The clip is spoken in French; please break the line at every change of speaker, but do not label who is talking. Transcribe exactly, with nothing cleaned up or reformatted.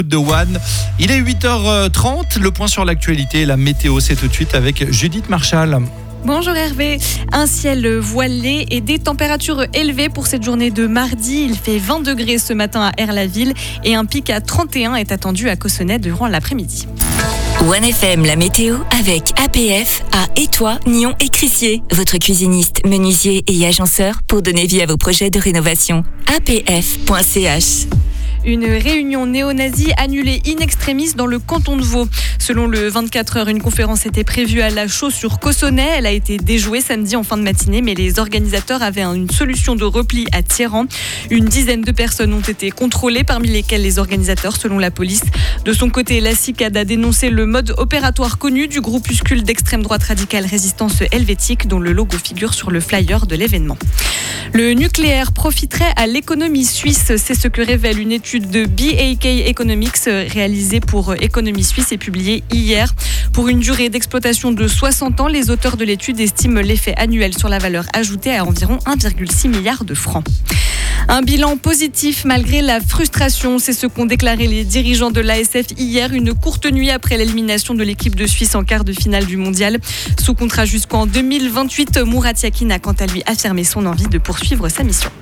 de One. Il est huit heures trente, le point sur l'actualité et la météo, c'est tout de suite avec Judith Marchal.
Bonjour Hervé, un ciel voilé et des températures élevées pour cette journée de mardi. Il fait vingt degrés ce matin à Aire-la-Ville et un pic à trente et un est attendu à Cossonay durant l'après-midi.
One F M, la météo avec A P F à Étoile, Nyon et Crissier. Votre cuisiniste, menuisier et agenceur pour donner vie à vos projets de rénovation. A P F point C H.
Une réunion néo-nazie annulée in extremis dans le canton de Vaud. Selon le vingt-quatre heures, une conférence était prévue à la chaux sur Cossonay. Elle a été déjouée samedi en fin de matinée, mais les organisateurs avaient une solution de repli à Thieran. Une dizaine de personnes ont été contrôlées, parmi lesquelles les organisateurs, selon la police. De son côté, la C I C A D a dénoncé le mode opératoire connu du groupuscule d'extrême droite radicale Résistance Helvétique, dont le logo figure sur le flyer de l'événement. Le nucléaire profiterait à l'économie suisse, c'est ce que révèle une étude de B A K Economics réalisée pour Économie Suisse et publiée hier. Pour une durée d'exploitation de soixante ans, les auteurs de l'étude estiment l'effet annuel sur la valeur ajoutée à environ un virgule six milliard de francs. Un bilan positif malgré la frustration, c'est ce qu'ont déclaré les dirigeants de l'A S F hier, une courte nuit après l'élimination de l'équipe de Suisse en quart de finale du mondial. Sous contrat jusqu'en deux mille vingt-huit, Murat Yakin a quant à lui affirmé son envie de poursuivre sa mission.